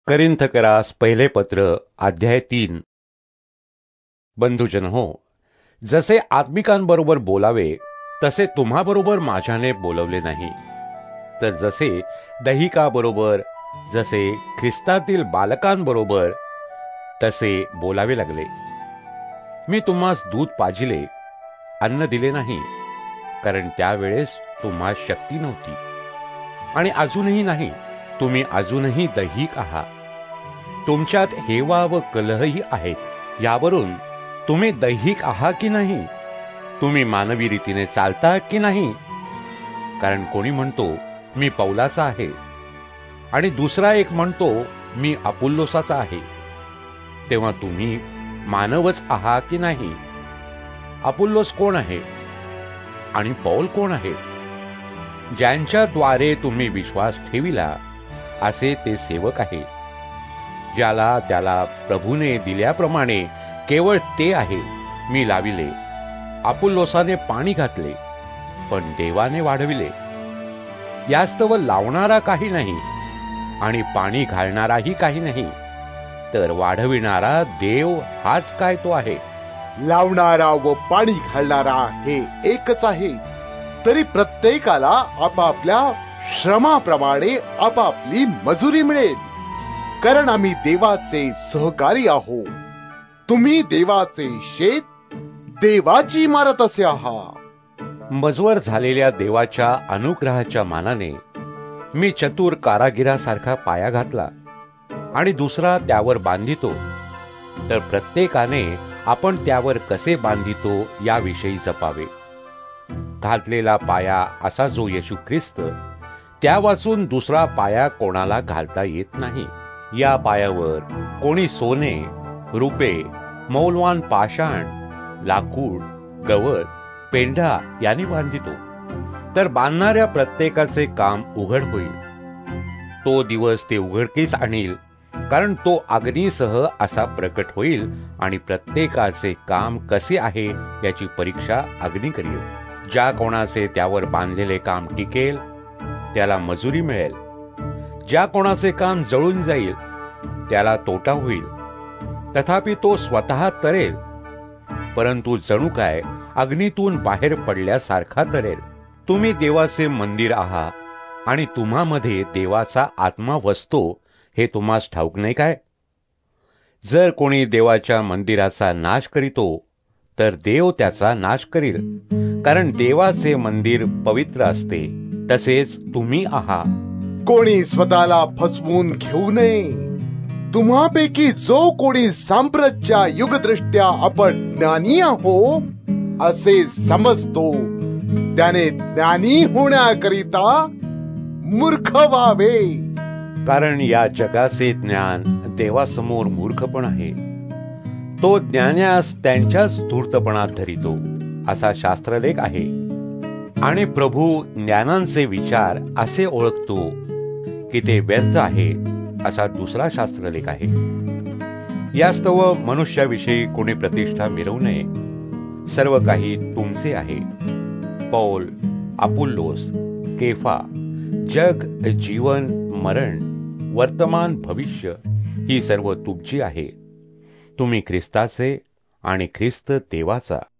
करिन्थकरास पहिले पत्र अध्याय 3. बंधुजन हो, जसे आत्मिकांबरोबर बोलावे तसे तुम्हाबरोबर माझ्याने बोलवले नाही, तर जसे दैहिकाबरोबर, जसे ख्रिस्तातील बालकांबरोबर तसे बोलावे लागले. मी तुम्हास दूध पाजिले, अन्न दिले नाही, कारण त्यावेळेस तुम्हास शक्ती नव्हती. आणि अजूनही नाही, तुम्ही अजूनही दैहिक आहात. तुमच्यात हेवा व कलहही आहेत. यावरून तुम्ही दैहिक आहात की नाही? तुम्ही मानवी रीतीने चालता की नाही? कारण कोणी म्हणतो मी पौलाचा आहे, आणि दुसरा एक म्हणतो मी अपुल्लोसाचा आहे. तेव्हा तुम्ही मानवच आहात की नाही? अपुल्लोस कोण आहे आणि पौल कोण आहे? ज्यांच्याद्वारे तुम्ही विश्वास ठेविला असे ते सेवक आहे. ज्याला त्याला प्रभूने दिल्याप्रमाणे केवळ ते आहे. मी लाविले, अपुल्लोसाने पाणी घातले, पण देवाने वाढविले. यास्तव लावणारा काही नाही आणि पाणी घालणाराही काही नाही, तर वाढविणारा देव हाच काय तो आहे. लावणारा व पाणी घालणारा हे एकच आहे, तरी प्रत्येकाला आपापल्या श्रमाप्रमाणे आपापली मजुरी मिळेल. कारण आम्ही देवाचे सहकारी आहोत. तुम्ही देवाचे शेत, देवाची इमारत असे आहात. मजवर झालेल्या देवाच्या अनुग्रहाच्या मानाने मी चतुर कारागिरासारखा पाया घातला आणि दुसरा त्यावर बांधितो, तर प्रत्येकाने आपण त्यावर कसे बांधितो याविषयी जपावे. घातलेला पाया असा जो येशू ख्रिस्त, त्या वाचून दुसरा पाया कोणाला घालता येत नाही. या पायावर कोणी सोने, रुपे, मौल्यवान पाषाण, लाकूड, गवत, पेंढा यांनी बांधितो, तर बांधणाऱ्या प्रत्येकाचे काम उघड होईल. तो दिवस ते उघडकीस आणील, कारण तो अग्नीसह असा प्रकट होईल आणि प्रत्येकाचे काम कसे आहे याची परीक्षा अग्नी करील. ज्या कोणाचे त्यावर बांधलेले काम टिकेल त्याला मजुरी मिळेल. ज्या कोणाचे काम जळून जाईल त्याला तोटा होईल. तथापि तो स्वतः तरेल, परंतु जणू काय अग्नीतून बाहेर पडल्यासारखा तरेल. तुम्ही देवाचे मंदिर आहात आणि तुम्हामध्ये देवाचा आत्मा वसतो हे तुम्हास ठाऊक नाही काय? जर कोणी देवाच्या मंदिराचा नाश करीतो, तर देव त्याचा नाश करील. कारण देवाचे मंदिर पवित्र असते, तसेच तुम्ही आहात. कोणी स्वतःला फसवून घेऊ नये. तुम्हापैकी जो कोणी सांप्रतच्या युगदृष्ट्या आपण ज्ञानी आहो असे समजतो, त्याने ज्ञानी होण्याकरिता मूर्ख व्हावे. कारण या जगाचे ज्ञान देवासमोर मूर्खपण आहे. तो ज्ञानास त्यांच्याच धूर्तपणात धरितो असा शास्त्रलेख आहे. आणि प्रभू ज्ञानांचे विचार असे ओळखतो की ते व्यर्थ आहे असा दुसरा शास्त्रलेख आहे. यास्तव मनुष्याविषयी कोणी प्रतिष्ठा मिळवू नये. सर्व काही तुमचे आहे. पौल, अपुल्लोस, केफा, जग, जीवन, मरण, वर्तमान, भविष्य ही सर्व तुमची आहे. तुम्ही ख्रिस्ताचे आणि ख्रिस्त देवाचा.